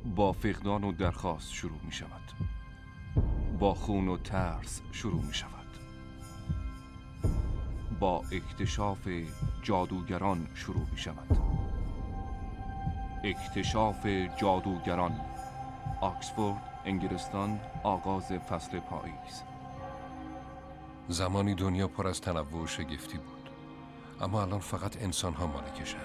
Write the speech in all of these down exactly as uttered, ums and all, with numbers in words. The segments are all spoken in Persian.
با فقدان و درخواست شروع می شود. با خون و ترس شروع می شود. با اکتشاف جادوگران شروع می شود. اکتشاف جادوگران، آکسفورد، انگلستان، آغاز فصل پاییز. زمانی دنیا پر از تنوع و شگفتی بود، اما الان فقط انسان ها مالکشن.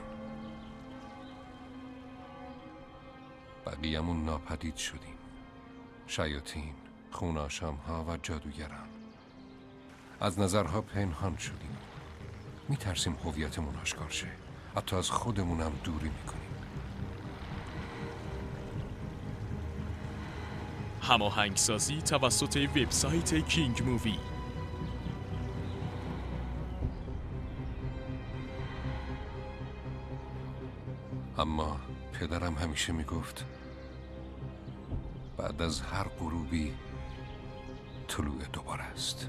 بقیه‌مون ناپدید شدیم. شیاطین، خوناشام ها و جادوگران. از نظرها پنهان شدیم. میترسیم هویتمون آشکار شه. حتی از خودمون هم دوری میکنیم. هماهنگسازی توسط وبسایت کینگ مووی. اما پدرم همیشه میگفت بعد از هر غروبی طلوع دوباره است.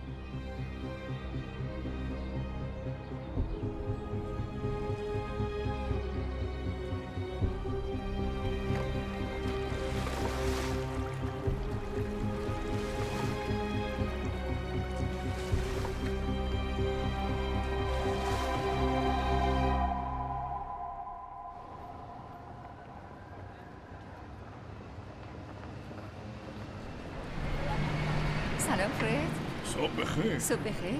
سلام فرد. صبح بخیر. صبح بخیر.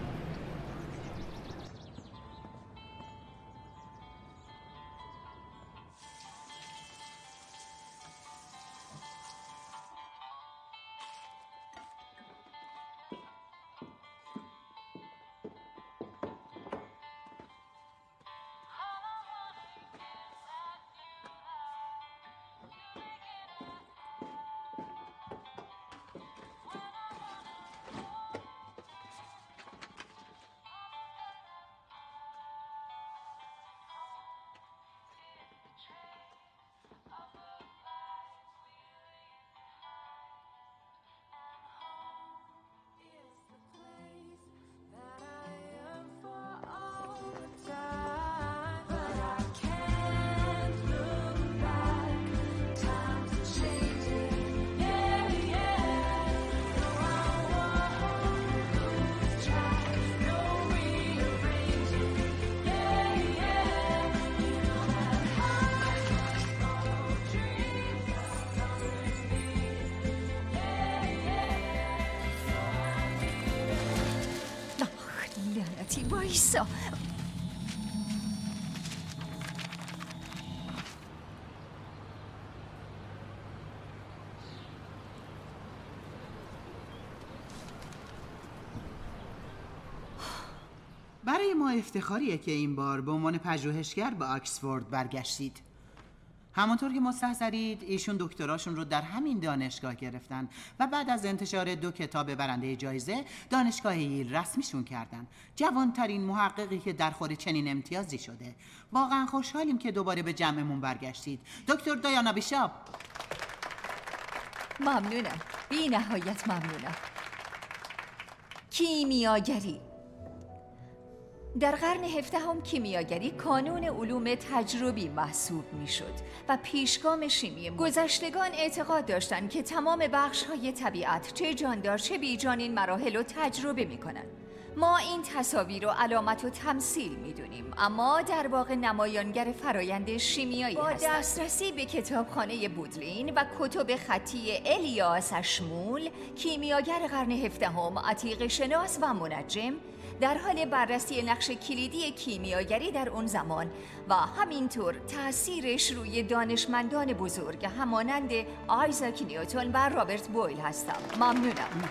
وایسا. برای ما افتخاریه که این بار به عنوان پژوهشگر به آکسفورد برگشتید. همانطور که مستحضرید ایشون دکتراشون رو در همین دانشگاه گرفتن و بعد از انتشار دو کتاب برنده جایزه دانشگاه ییل رسمیشون کردن. جوانترین محققی که در خور چنین امتیازی شده. واقعا خوشحالیم که دوباره به جمعمون برگشتید. دکتر دایانا بیشاپ. ممنونم، بی نهایت ممنونم. کیمیاگری. در قرن هفدهم کیمیاگری کانون علوم تجربی محسوب میشد و پیشگام شیمی. گذشتگان اعتقاد داشتند که تمام بخش‌های طبیعت چه جاندار چه بیجان این مراحل رو تجربه میکنن. ما این تصاویر رو علامت و تمثیل میدونیم، اما در واقع نمایانگر فرایند شیمیایی هستند. با دسترسی به کتابخانه بودلین و کتب خطی الیاس اشمول، کیمیاگر قرن هفدهم، عتیق شناس و منجم، در حال بررسی نقش کلیدی کیمیاگری در اون زمان و همینطور تأثیرش روی دانشمندان بزرگ همانند آیزاک نیوتن و رابرت بویل هستم. ممنونم.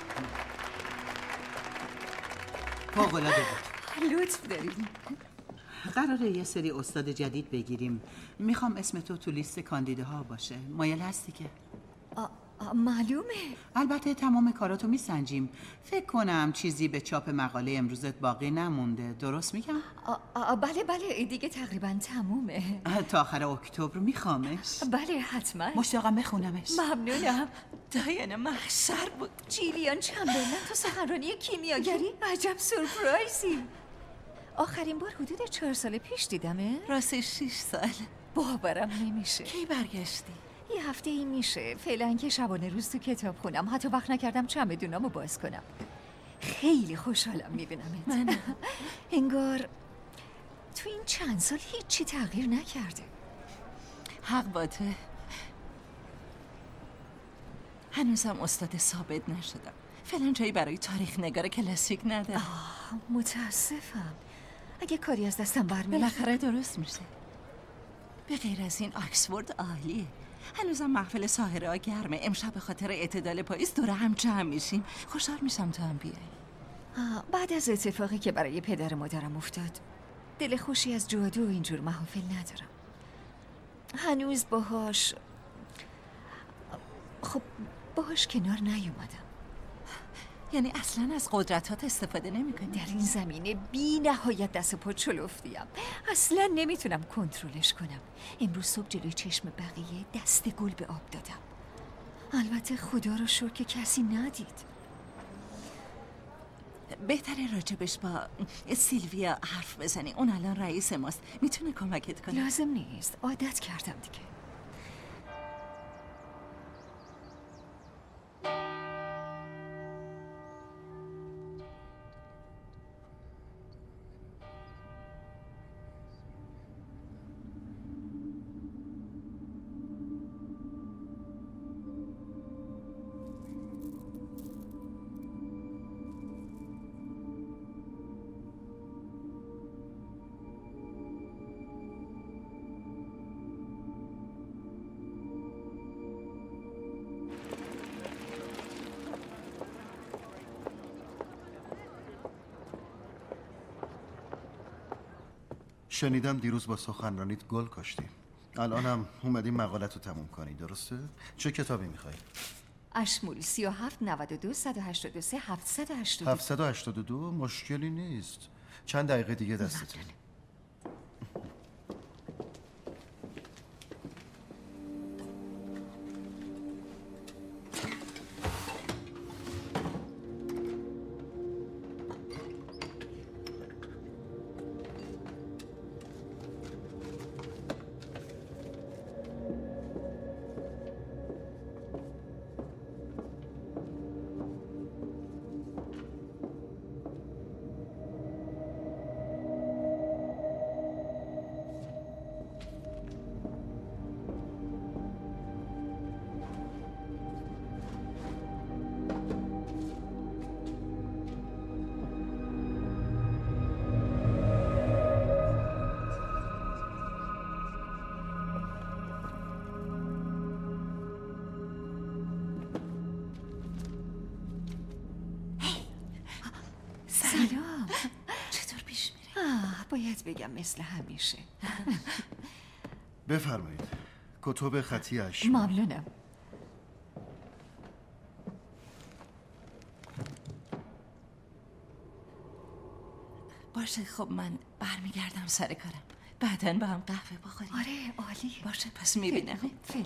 فوق‌العاده بود. لطف داریم. قراره یه سری استاد جدید بگیریم. میخوام اسم تو تو لیست کاندیداها باشه. مایل هستی که؟ آ معلومه. البته تمام کاراتو میسنجیم. فکر کنم چیزی به چاپ مقاله امروزت باقی نمونده. درست میگم؟ آ آ بله بله دیگه تقریبا تمومه. تا آخر اکتبر میخوامش. بله حتما. مشتاقم بخونمش. ممنونم. دایانا محشر بود. جیلیان چمبرلن تو سخنرانی کیمیاگری؟ عجب سورپرایزی. آخرین بار حدود چهار سال پیش دیدمه. راستش شش سال. باورم نمیشه. کی برگشتی؟ یه هفته ای میشه فعلا که شبانه روز تو کتاب خونم، حتی وقت نکردم چمدونامو باز کنم. خیلی خوشحالم میبینمت. من انگار تو این چند سال هیچی تغییر نکرده. حق باته. هنوزم استاد ثابت نشدم. فعلا جایی برای تاریخ نگار کلاسیک ندارم. آه، متاسفم. اگه کاری از دستم برمیاد بالاخره درست میشه. به غیر از این آکسفورد عالیه. هنوزم محفل ساحره گرمه. امشب به خاطر اعتدال پاییز دور هم جمع میشیم. خوشحال میشم تو هم بیای. آه، بعد از اتفاقی که برای پدر مادرم افتاد دل خوشی از جادو و اینجور محافل ندارم. هنوز باهاش خب باهاش کنار نیومدم. یعنی اصلا از قدرتات استفاده نمی کنی؟ در این زمینه بی نهایت دست پا چلفتیم. اصلا نمیتونم کنترلش کنم. امروز صبح جلوی چشم بقیه دست گل به آب دادم. البته خدا رو شکر که کسی ندید. بهتره راجبش با سیلویا حرف بزنی. اون الان رئیس ماست. میتونه کمکت کنه. لازم نیست. عادت کردم دیگه. شنیدم دیروز با سخنرانیت گل کاشتی. الانم اومدی مقالت رو تموم کنی، درسته؟ چه کتابی میخوای؟ اشمول سی و هفت نود و دو صد و هشتاد و سه هفتصد و هشتاد و دو. هفتصد و هشتاد و دو مشکلی نیست. چند دقیقه دیگه دستته. سلام. چطور پیش میره؟ آه، باید بگم مثل همیشه. بفرمایید. کتب خطی اشمول. ممنونم. باشه خب من برمیگردم سر کارم. بعدن با هم قهوه بخوریم. آره عالی. باشه پس میبینم. فعلا.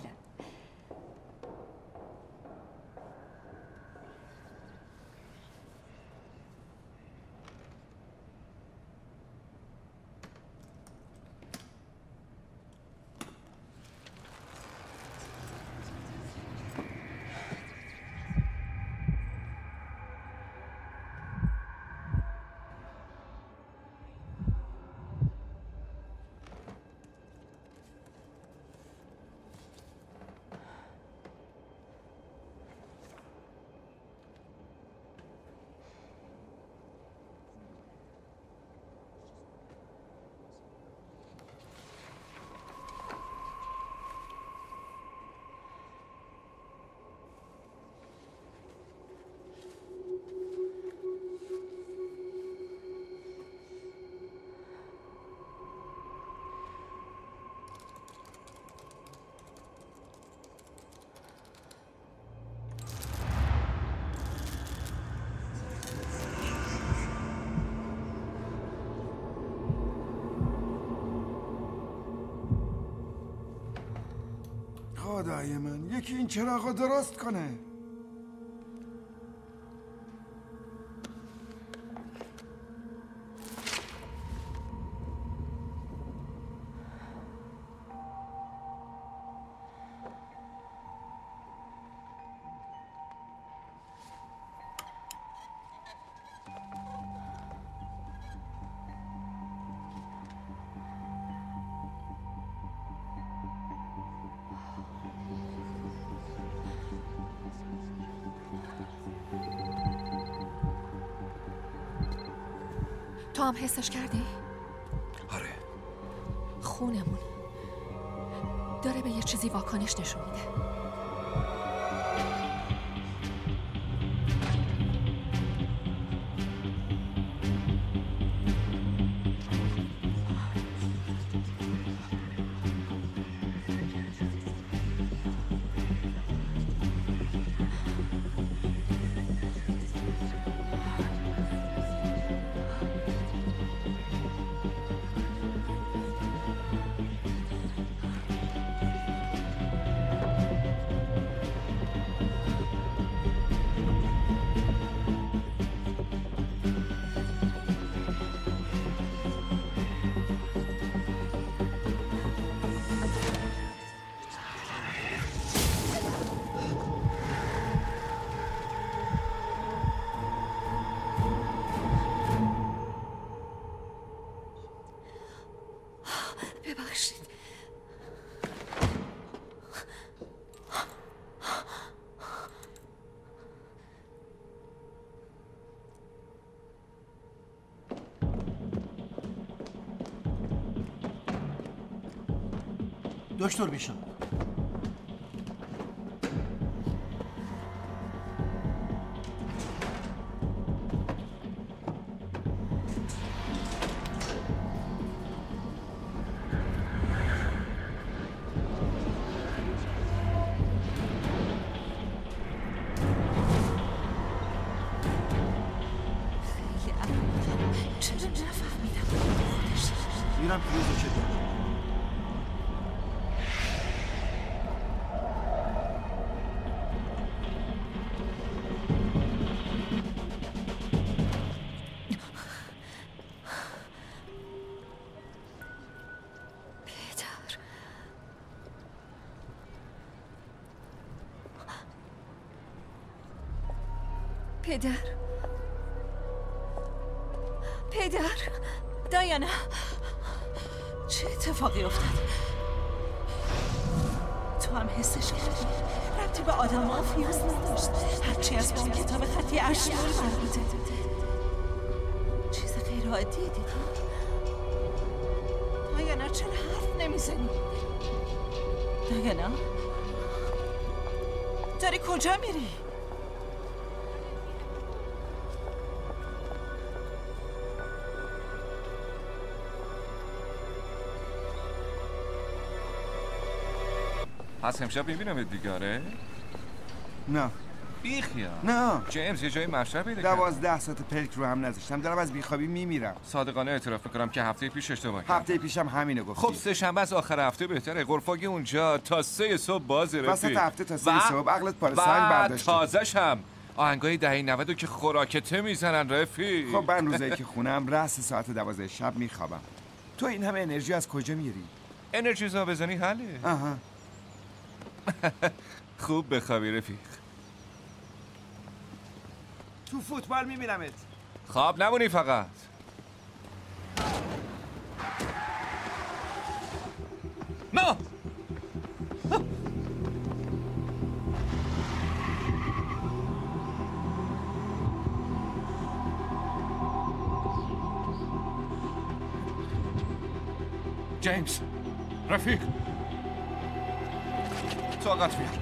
خدای من یکی این چراغ رو درست کنه. تو هم حسش کردی؟ آره. خونمون داره به یه چیزی واکنش نشون میده. ببخشید. دکتر بیشان، میرم پیروزو چه دارم. پدر پدر دایانا، چه اتفاقی افتاد؟ تو هم حسش کردی؟ ربطی به آدم ها فیوز نداشت. هرچی از اون کتاب خطی اشیار مربوطه. چیز غیر عادی دیدی؟ دایانا چرا حرف نمیزنی؟ دایانا داری کجا میری؟ پس امشب میبینم دیگه. آره؟ نه بیخیال. نه جیمز یه جای مشرب پیدا کرد. دوازده ساعت پلک رو هم نذاشتم، دارم از بیخوابی میمیرم. صادقانه اعتراف میکنم که هفته پیش اشتباه کردم. هفته پیشم همینو گفتی. خب سه شنبه از آخر هفته بهتره. غرفاگی اونجا تا سه صبح بازه رفیق. وسط هفته تا سه صبح عقلت پاره سنگ برداشتی. تازه‌ش هم آهنگای دهه نود که خوراکته میزنن رفیق. خب من روزایی که خونم رأس ساعت دوازده شب میخوابم. تو این همه انرژی از کجا میاری؟ انرژی زا بزنی حله. آها. خوب بخوابی رفیق. تو فوتبال میبینمت. خواب نمونی فقط. نه جیمز رفیق طاقت بیار.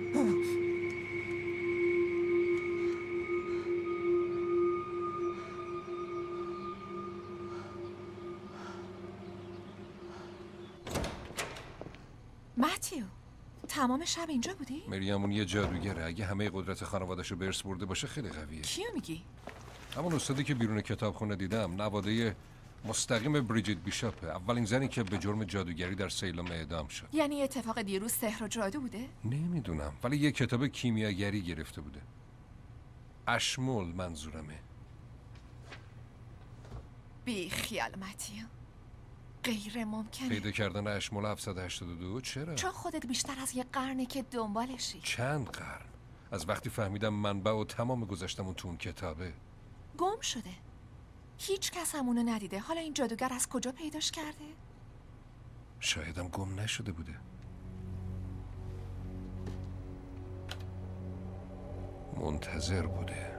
متیو تمام شب اینجا بودی؟ مریم اون یه جادوگره. اگه همه قدرت خانواده‌شو به ارث برده باشه خیلی قویه. کیو میگی؟ همون استادی که بیرون کتابخونه دیدم، نواده مستقیم بریجیت بیشاپه. اولین زنی که به جرم جادوگری در سیلام اعدام شد. یعنی اتفاق دیروز سحر و جادو بوده؟ نمیدونم، ولی یه کتاب کیمیاگری گرفته بوده. اشمول منظورمه. بی خیال متیو، غیر ممکنه. پیدا کردن اشمول هفتصد و هشتاد و دو چرا؟ چون خودت بیشتر از یه قرنه که دنبالشی. چند قرن؟ از وقتی فهمیدم منبع و تمام گذشتمون تو اون کتابه. گم شده. هیچ کس همونو ندیده. حالا این جادوگر از کجا پیداش کرده؟ شایدم گم نشده بوده. منتظر بوده.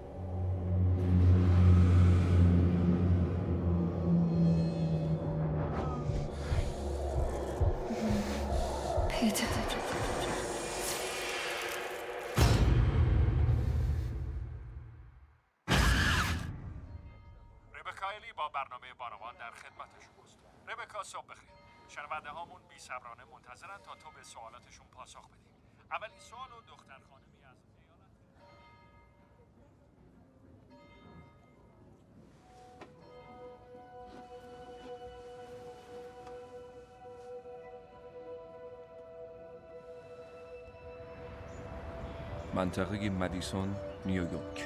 پیتر با برنامه بانوان در خدمت شماست. ربکا صبح بخیر. شنونده هامون بی صبرانه منتظرن تا تو به سوالاتشون پاسخ بدی. اولین سوال و دختر خانمی از ایالت منطقه مدیسون، نیویورک.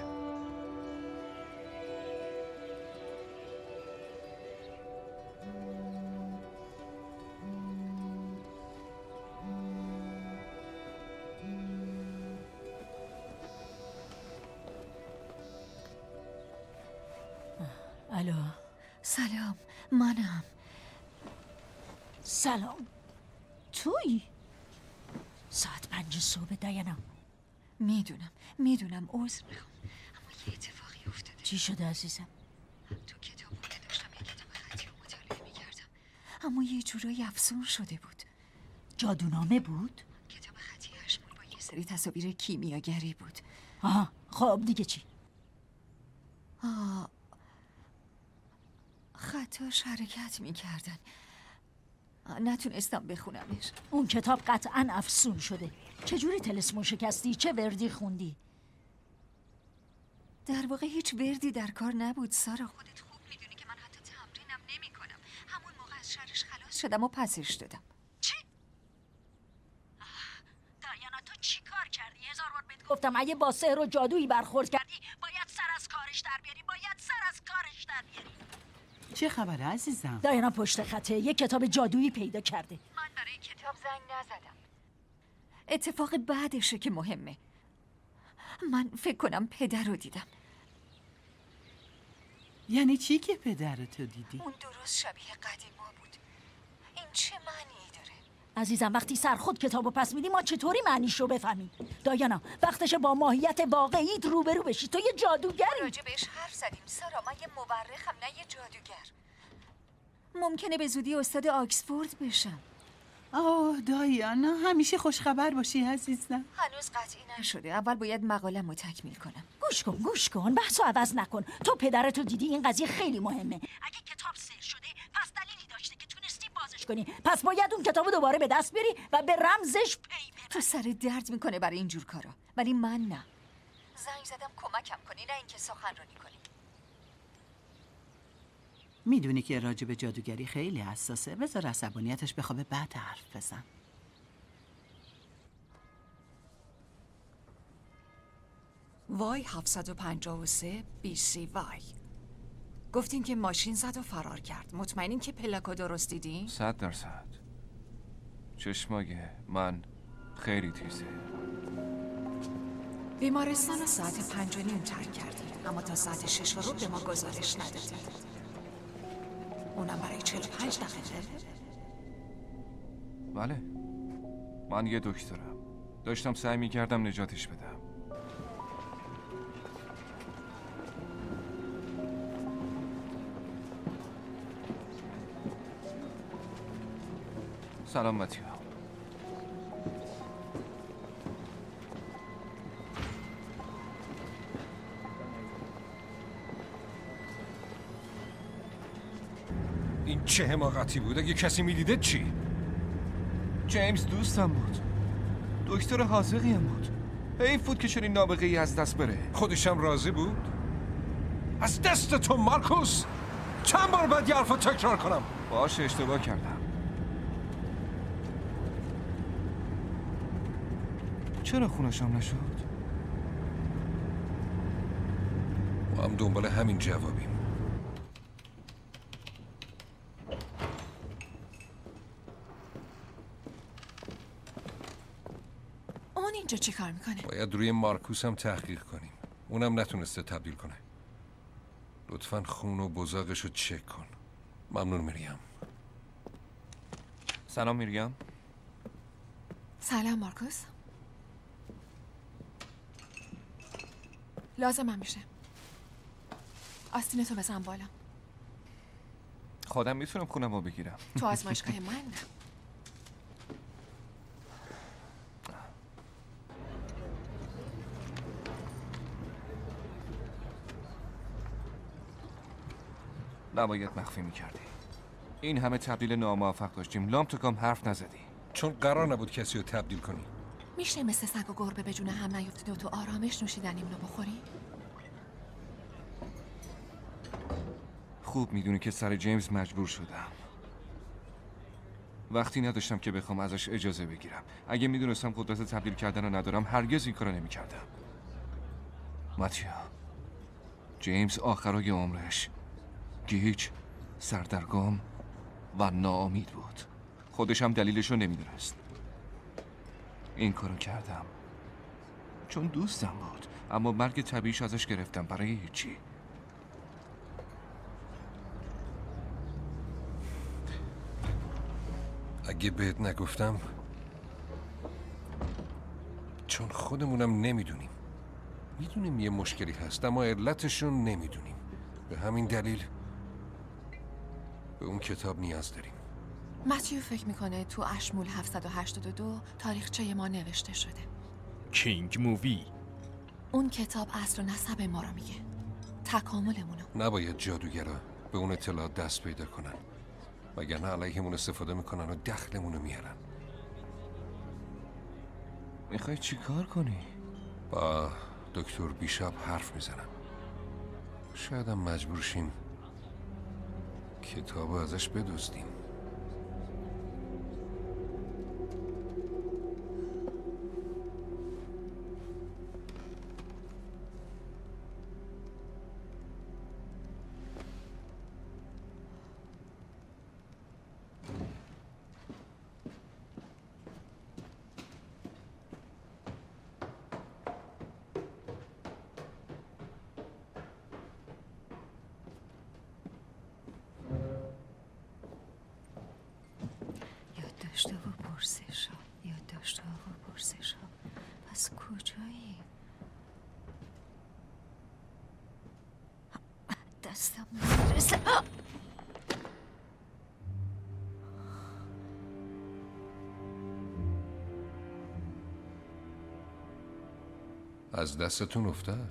الو. سلام، منم. سلام. توی ساعت پنج صبح دیانا. میدونم میدونم عذر میخوام، اما یه اتفاقی افتاده. چی شده عزیزم؟ تو کتابخونه داشتم یه کتاب خطی رو مطالعه میکردم، اما یه جورایی افسون شده بود. جادونامه بود؟ کتاب خطی اشمول با یه سری تصاویر کیمیاگری بود. آها، خب دیگه چی؟ آه خطاش حرکت میکردن، نتونستم بخونمش. اون کتاب قطعاً افسون شده. چجوری طلسمو شکستی؟ چه وردی خوندی؟ در واقع هیچ وردی در کار نبود سارا. خودت خوب میدونی که من حتی تمرینم نمی کنم. همون موقع از شرش خلاص شدم و پسش دادم. چی؟ دایانا تو چی کار کردی؟ هزار بار بهت گفتم اگه با سحر و جادویی برخورد کردی باید سر از کارش در بیاری. باید سر از کارش در بیاری. چه خبره عزیزم؟ دایانا پشت خطه یه کتاب جادویی پیدا کرده. من برای کتاب زنگ نزدم. اتفاق بعدشه که مهمه. من فکر کنم پدر رو دیدم. یعنی چی که پدرتو دیدی؟ اون درست شبیه قدیما بود. این چه معنی داره؟ عزیزم وقتی سر خود کتابو پس میدی ما چطوری معنیشو بفهمیم؟ دایانا وقتشه با ماهیت واقعیت روبرو بشی. تو یه جادوگری. راجع بهش حرف زدیم سارا. من یه مورخم نه یه جادوگر. ممکنه به زودی استاد آکسفورد بشم. آه دایانا همیشه خوشخبر باشی عزیزم. هنوز قطعی نشده. اول باید مقاله‌مو تکمیل کنم. گوش کن گوش کن بحثو عوض نکن. تو پدرتو دیدی، این قضیه خیلی مهمه. اگه کتاب سر شده پس دلیلی داشته که تونستی بازش کنی. پس باید اون کتابو دوباره به دست بیاری و به رمزش پی ببری. تو سر درد میکنه برای اینجور کارا، ولی من نه. زنگ زدم کمکم کنی نه اینکه سخنرانی کنی. میدونی که راجع به جادوگری خیلی حساسه. بذار عصبانیتش بخوابه بعد حرف بزن. وای هفتصد و پنجاه و سه بی سی وای. گفتین که ماشین زد و فرار کرد. مطمئنین که پلاکو درست دیدین؟ صد درصد. چشمای من خیلی تیزه. بیمارستان ساعت پنج و نیم ترک کردیم، اما تا ساعت شش و ربع به ما گزارش ندادید. اونم برای چهل و پنج دقیقه؟ بله، من یه دکترم. داشتم سعی میکردم نجاتش بدم. سلام متیو. چه حماقتی بود. اگه کسی میدیده چی؟ جیمز دوستم بود، دکتر حاذقی هم بود. حیف بود که چنین نابغه ای از دست بره. خودشم راضی بود؟ از دست تو مارکوس چند بار باید یه حرفو تکرار کنم؟ باشه اشتباه کردم. چرا خونشم نشد؟ ما هم دنبال همین جوابیم. اون اینجا چی کار میکنه؟ باید روی مارکوس هم تحقیق کنیم. اونم نتونسته تبدیل کنه. لطفاً خون و بزاقش رو چک کن. ممنون مریم. سلام مریم. سلام مارکوس. لازمم میشه. آستینتو بزن بالا. خودم میتونم خونم رو بگیرم. تو آزمایشگاه من نه. نباید مخفی میکردی. این همه تبدیل ناموفق داشتیم، لام تو کام حرف نزدی. چون قرار نبود کسی رو تبدیل کنی. میشه مثل سگ و گربه به جون هم نیفتید و تو آرامش نوشیدنیمونو بخوری؟ خوب میدونی که سر جیمز مجبور شدم. وقتی نداشتم که بخوام ازش اجازه بگیرم. اگه میدونستم قدرت تبدیل کردن رو ندارم هرگز این کارو نمیکردم. ماتیا، جیمز آخرای عمرش گیج، سردرگم و ناامید بود. خودش هم دلیلش رو نمیدونست. این کارو کردم چون دوستم بود، اما مرگ طبیعیش ازش گرفتم برای هیچی. اگه بهت نگفتم چون خودمونم نمیدونیم. میدونیم یه مشکلی هست اما علتشون نمیدونیم. به همین دلیل به اون کتاب نیاز داریم. متیو فکر میکنه تو اشمول هفتصد و هشتاد و دو تاریخچه ما نوشته شده. کینگ مووی. اون کتاب اصل و نسب ما رو میگه، تکاملمونو. نباید جادوگرا به اون اطلاعات دست پیدا کنن، وگرنه علیهمون استفاده میکنن و دخلمونو میارن. میخوای چی کار کنی؟ با دکتر بیشاپ حرف میزنم. شاید هم مجبور شیم کتابو ازش بدزدیم. یادداشت‌ها و پرسش‌ها، یادداشت‌ها و پرسش‌ها. پس کجایی؟ دستم نمیرسه. از دستتون افتاد؟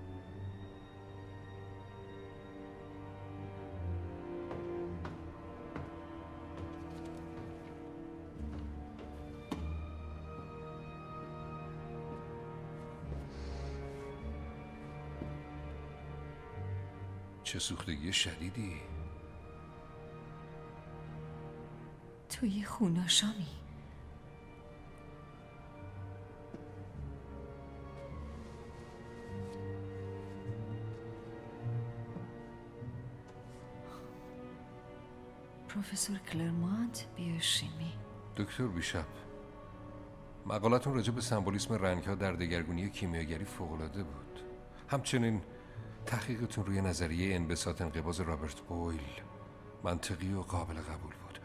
چه سوختگی شدیدی. توی خوناشامی. پروفسور کلرمانت بیوشیمی. دکتر بیشاپ، مقالتون راجع به سمبولیسم رنگ‌ها در دگرگونی کیمیاگری فوق‌العاده بود. همچنین تحقیقتون روی نظریه انبساط انقباض رابرت بویل منطقی و قابل قبول بود.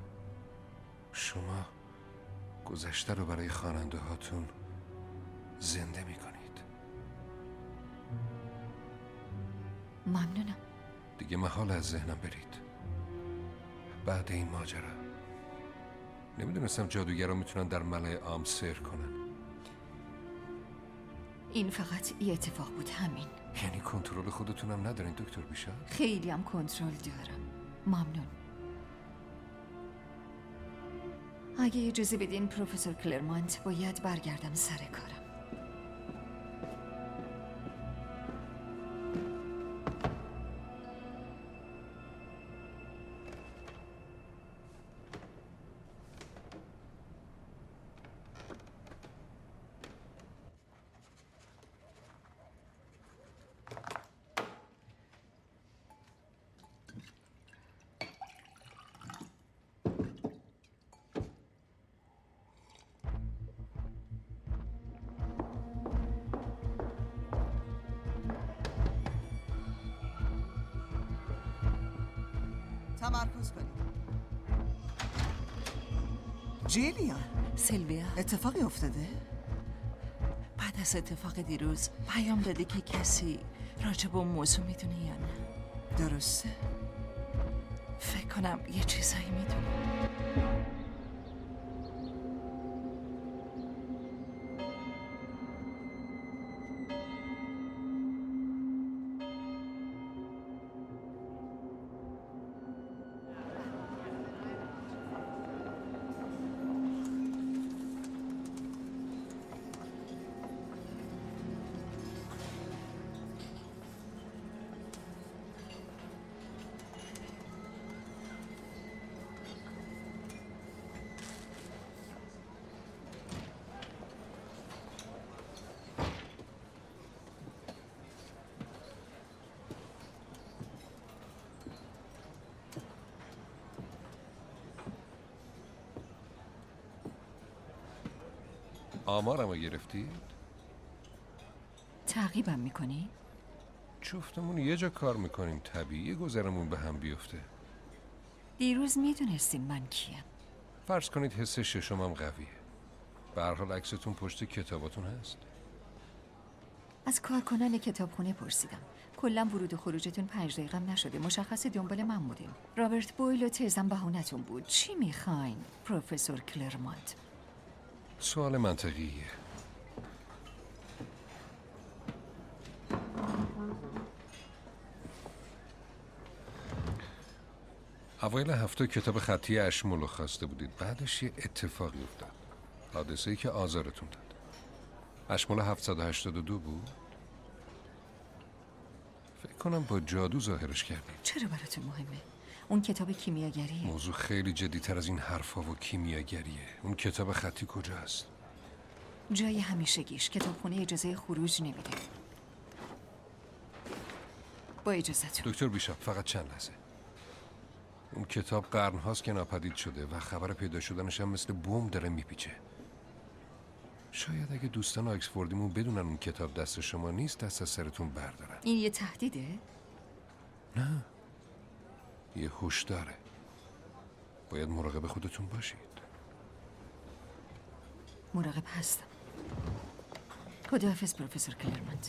شما گذشته رو برای خواننده هاتون زنده می کنید. ممنونم. دیگه محال از ذهنم برید. بعد این ماجرا نمیدونستم جادوگرا میتونن در ملأ عام سحر کنن. این فقط یه اتفاق بود، همین. یعنی کنترل خودتونم ندارین دکتر بیشاپ؟ خیلی هم کنترل دارم. ممنون. اگه اجازه بدین پروفسور کلرمانت، باید برگردم سر کارم. تمرکز کنید. جیلیان، سیلویا، اتفاقی افتاده؟ بعد از اتفاق دیروز پیام داده که کسی راجع به اون موضوع میدونه یا نه. درسته؟ فکر کنم یه چیزایی میدونه. آمارمو گرفتید؟ تعقیبم میکنی؟ جفتمون یه جا کار میکنیم، طبیعی گذرمون به هم بیفته. دیروز میدونستین من کیم. فرض کنید حس ششمم قویه. به هر حال عکستون پشت کتاباتون هست. از کارکنان کتابخونه پرسیدم. کلا ورود و خروجتون پنج دقیقم نشده. مشخص دنبال من بودیم. رابرت بویل و تزم بهونتون بود. چی میخواین پروفسور کلرمانت؟ سوال منطقیه. اوایل هفته کتاب خطی اشمولو خواسته بودید. بعدش یه اتفاقی افتاد. حادثه‌ای که آزارتون داد. اشمولو هفتصد و هشتاد و دو بود. فکر کنم با جادو ظاهرش کردید. چرا براتون مهمه؟ اون کتاب کیمیاگریه. موضوع خیلی جدی‌تر از این حرفا و کیمیاگریه. اون کتاب خطی کجاست؟ جای همیشگیش. کتابخونه اجازه خروج نمیده. با اجازهتون. دکتر بیشاپ فقط چند لحظه. اون کتاب قرن هاست که ناپدید شده و خبر پیدا شدنش هم مثل بمب داره میپیچه. شاید اگه دوستان آکسفوردیمون بدونن اون کتاب دست شما نیست، دست از سرتون بردارن. این یه تهدیده؟ نه، یه هشداره. باید مراقب خودتون باشید. مراقب هستم. خداحافظ پروفسور کلرمانت.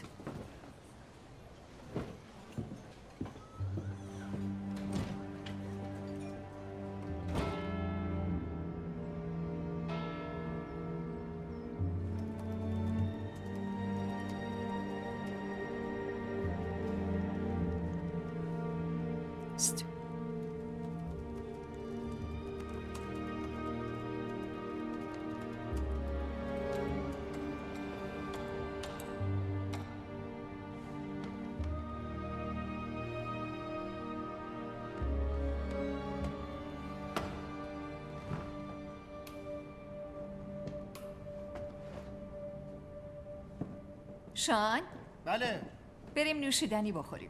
شان؟ بله. بریم نوشیدنی بخوریم.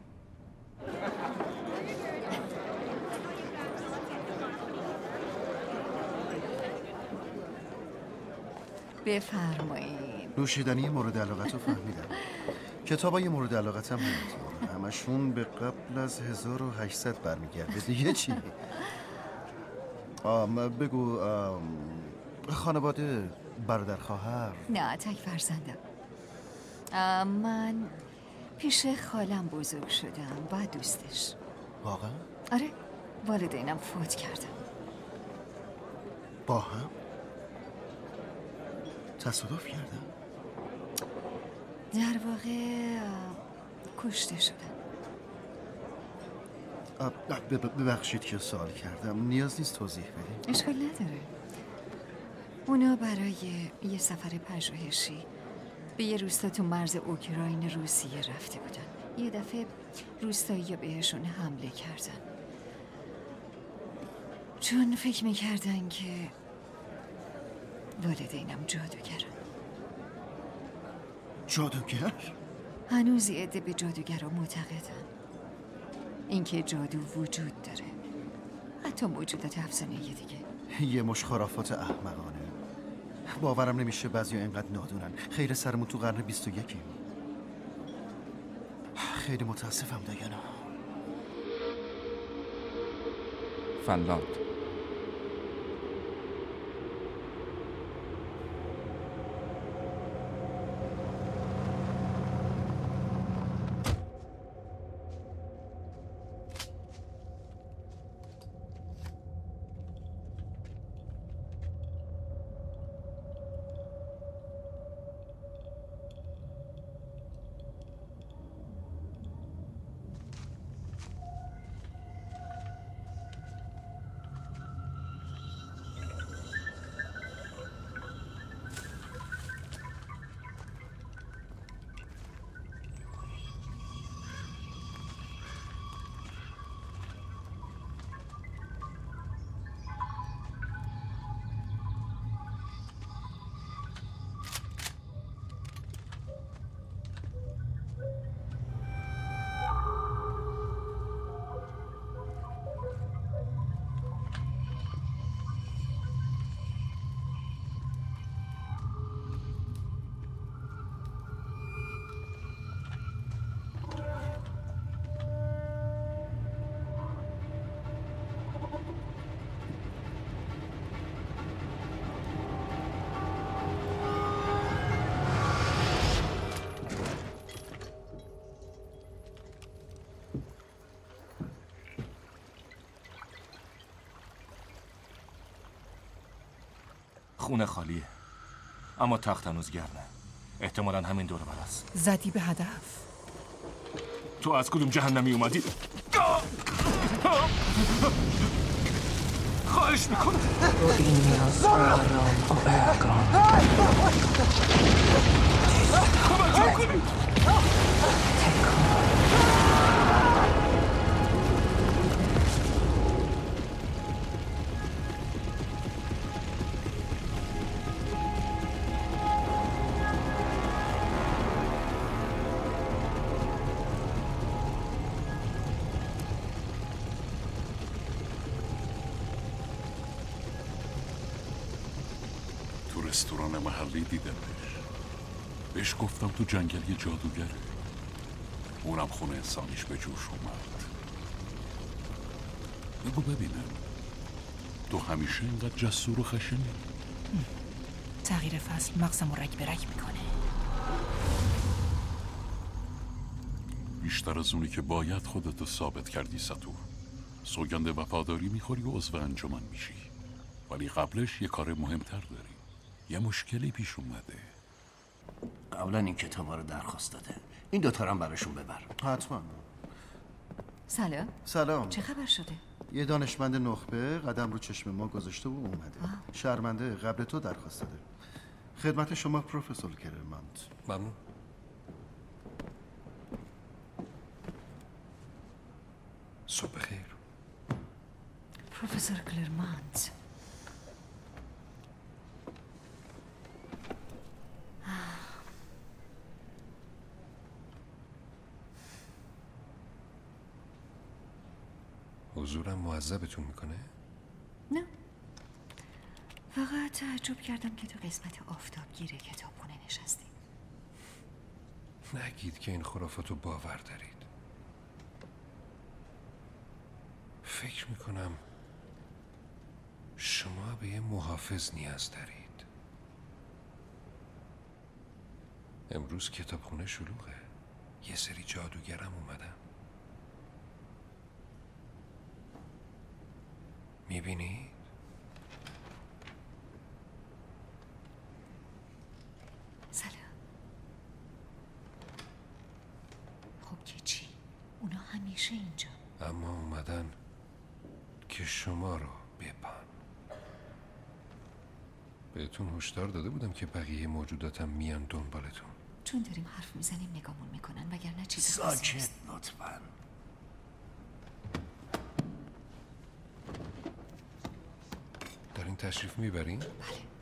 بفرمایید. نوشیدنی مورد علاقت رو فهمیدم. کتابای مورد علاقت هم همینطور. همشون به قبل از هزار و هشتصد برمیگرده. دیگه چی؟ آم بگو آم خانواده، برادر، خواهر. نه، تک فرزندم. من پیش خالم بزرگ شدم و دوستش. واقعا؟ آره، والدینم فوت کردم. با هم؟ تصادف کردم؟ در واقع کشته شدم. ببخشید که سوال کردم. نیاز نیست توضیح بدیم. اشکال نداره. اونا برای یه سفر پژوهشی به یه روستا تو مرز اوکراین روسیه رفته بودن. یه دفعه روستایی بهشون حمله کردن، چون فکر میکردن که والدینم جادوگرن. جادوگر؟ هنوز یه عده به جادوگرها معتقدن، اینکه جادو وجود داره، حتی موجودات افسانه‌ای دیگه. یه مش خرافات احمقانه. باورم نمیشه بعضیا اینقدر نادونن. خیر سرمون تو قرن بیست و یکیم. خیلی متاسفم دایانا. فنلاند. خونه خالیه، اما تخت هنوز گرمه. احتمالاً همین دور بر است. زدی به هدف. تو از کدوم جهنمی اومدی؟ خواهش میکنم. کمک کنید. رستوران محلی دیدمش. بهش گفتم تو جنگل یه جادوگره. اونم خونه انسانیش به جوش اومد. بگو ببینم تو همیشه اینقدر جسور و خشنی؟ تغییر فصل مغزم رو رگ به رگ میکنه. بیشتر از اونی که باید خودتو ثابت کردی ساتور. سوگند وفاداری میخوری و عضو انجمن میشی. ولی قبلش یه کار مهمتر داری. یه مشکلی پیش اومده. قبلا این کتابا رو درخواست داده. این دوتا رو هم براشون ببر. حتما. سلام. سلام. چه خبر شده؟ یه دانشمند نخبه قدم رو چشم ما گذاشته و اومده. آه. شرمنده قبل تو درخواست داده. خدمت شما پروفسور کلرمانت. ممنون. صبح بخیر. پروفسور کلرمانت. حضورم معذبتون میکنه؟ نه، فقط تعجب کردم که تو قسمت آفتابگیر کتابخونه نشستی. نگید که این خرافاتو باور دارید. فکر میکنم شما به یه محافظ نیاز دارید. امروز کتابخونه شلوغه. یه سری جادوگرم اومدن. میبینی؟ سلام. خب که چی؟ اونا همیشه اینجا. اما اومدن که شما رو بپن. بهتون هشدار داده بودم که بقیه موجوداتم میان دنبالتون. چون داریم حرف میزنیم نگامون میکنن وگرنه چیزی ساکت لطفاً. دارین تشریف میبرین؟ بله.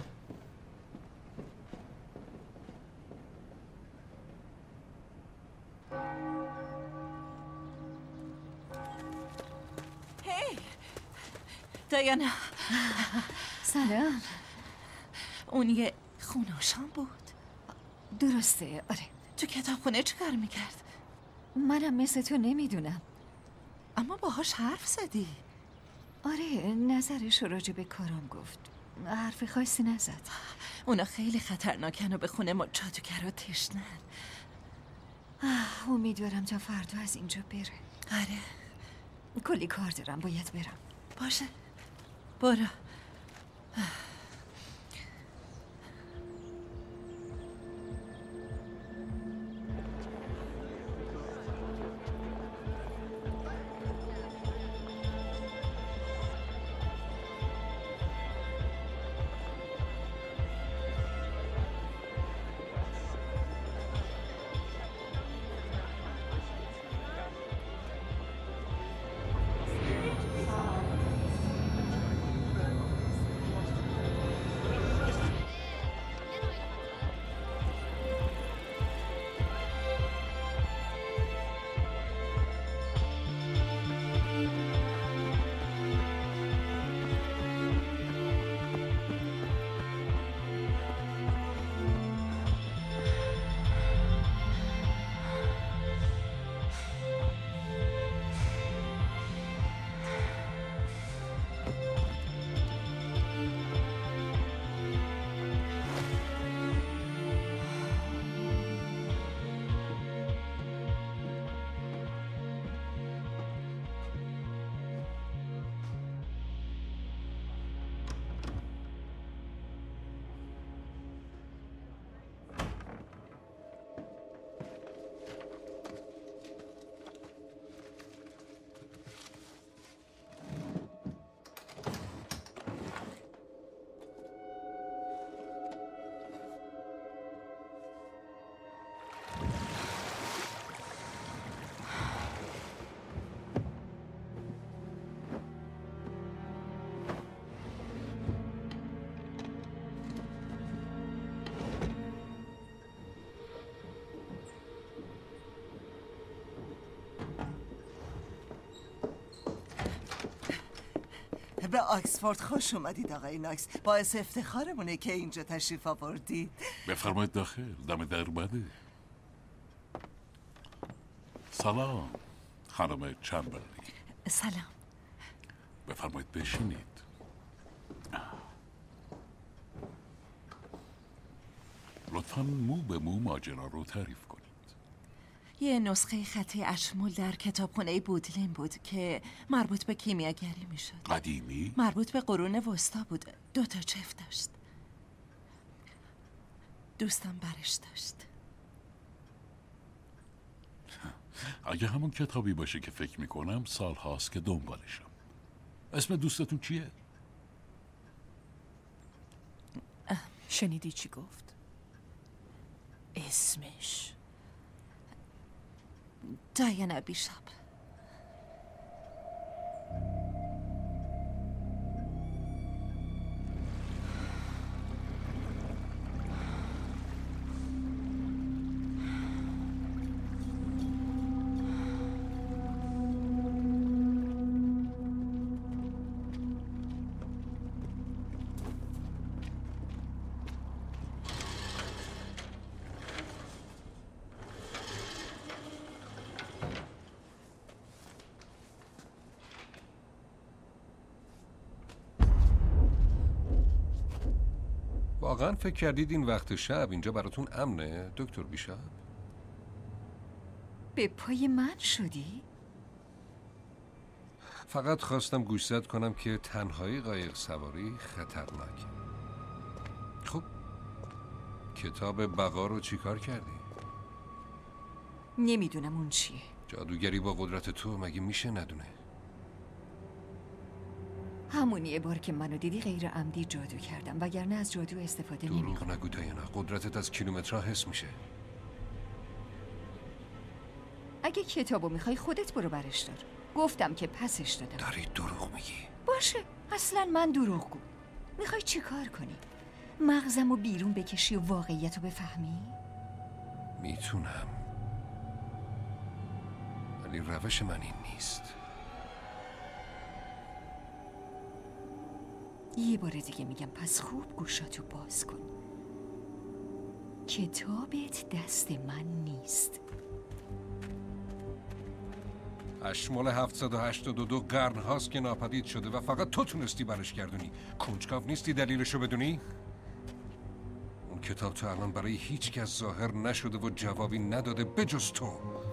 هی دایانا. سلام. اون یه خوناشان بود. درسته، آره. تو کتابخونه چی کار میکرد؟ منم مثل تو نمیدونم. اما باهاش حرف زدی؟ آره، نظرش راجع به کارم گفت. حرف خاصی نزد. اونا خیلی خطرناکن و به خونه ما جادوگرا تشنن. امیدوارم تا فردا از اینجا بره. آره. کلی کار دارم، باید برم. باشه، برو. به آکسفورد خوش اومدید آقای ناکس. باعث افتخارمونه که اینجا تشریف آوردید. بفرمایید داخل، دم در بده. سلام خانم چمبرلی. سلام. بفرمایید بشینید. لطفاً مو به مو ماجرا رو تعریف کنید. یه نسخه خطی اشمول در کتابخونه بودلین بود که مربوط به کیمیاگری میشد. قدیمی؟ مربوط به قرون وسطا بود. دو تا چفت داشت. دوستم برش داشت. اگه همون کتابی باشه که فکر میکنم سال هاست که دنبالشم. اسم دوستتون چیه؟ شنیدی چی گفت؟ اسمش دایانا بیشاپ. واقعا فکر کردید این وقت شب اینجا براتون امنه دکتر بیشاپ؟ به پای من شدی؟ فقط خواستم گوشزد کنم که تنهایی قایق سواری خطرناکه. خب کتاب بقا رو چیکار کردی؟ نمیدونم اون چیه. جادوگری با قدرت تو مگه میشه ندونه؟ همون یه بار که منو دیدی غیر عمدی جادو کردم، وگرنه از جادو استفاده نمی دروغ نگو دیانا، قدرتت از کیلومترها حس میشه. اگه کتابو میخوای خودت برو برش دار. گفتم که پسش دادم. داری دروغ میگی. باشه، اصلا من دروغگو. میخوای چی کار کنی؟ مغزمو بیرون بکشی و واقعیتو بفهمی؟ میتونم، ولی روش من این نیست. یه بار دیگه میگم، پس خوب گوشاتو باز کن. کتابت دست من نیست. اشمال هفتصد و هشتاد و دو قرن هاست که ناپدید شده و فقط تو تونستی برش گردونی. کنجکاو نیستی دلیلشو بدونی؟ اون کتاب تو الان برای هیچ کس ظاهر نشده و جوابی نداده بجز تو.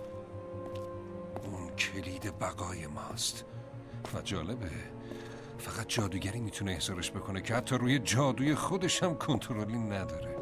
اون کلید بقای ماست و جالبه فقط جادوگری میتونه احضارش بکنه که حتی روی جادوی خودش هم کنترلی نداره.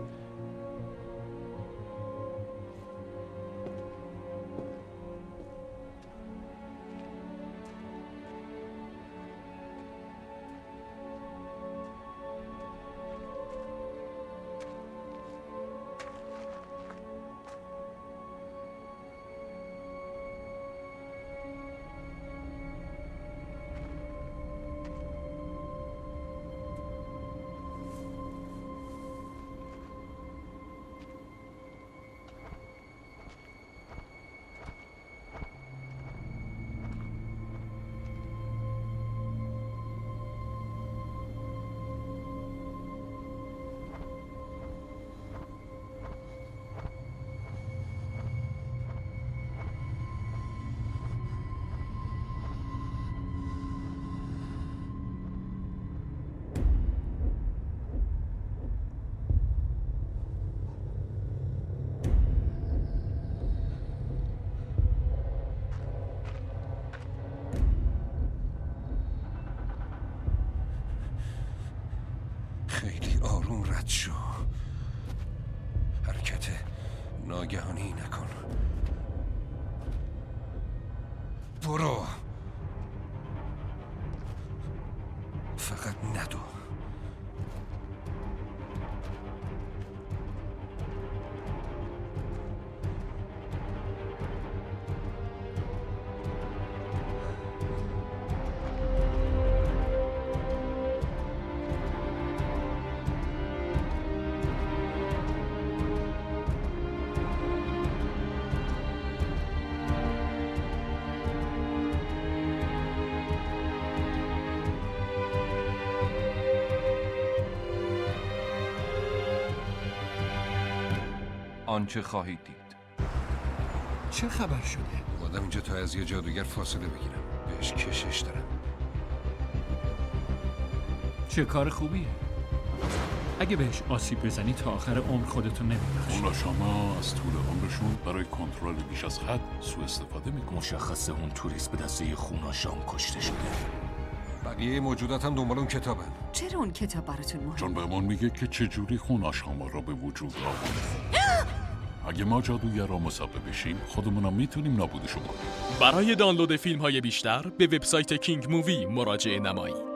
خیلی آروم رد شو. حرکت ناگهانی نکن. برو. فقط ندو. آنچه خواهید دید. چه خبر شده؟ اومدم اینجا تا از یه جادوگر فاصله بگیرم. بهش کشش دارم. چه کار خوبیه. اگه بهش آسیب بزنی تا آخر عمر خودتو نمیبخشی. اونا شما از طول عمرشون برای کنترل بیش از حد سوء استفاده میکنن. مشخصه اون توریست به دسته خوناشام کشته شده. بقیه موجودات هم دنبال اون کتابن. چرا اون کتاب براتون مهمه؟ چون بهمون میگه که چجوری خوناشاما را به وجود آورده. اگه ما جادوگرا مسبب بشیم خودمونم میتونیم نابودشون کنیم. برای دانلود فیلم های بیشتر به وبسایت کینگ مووی مراجعه نمایید.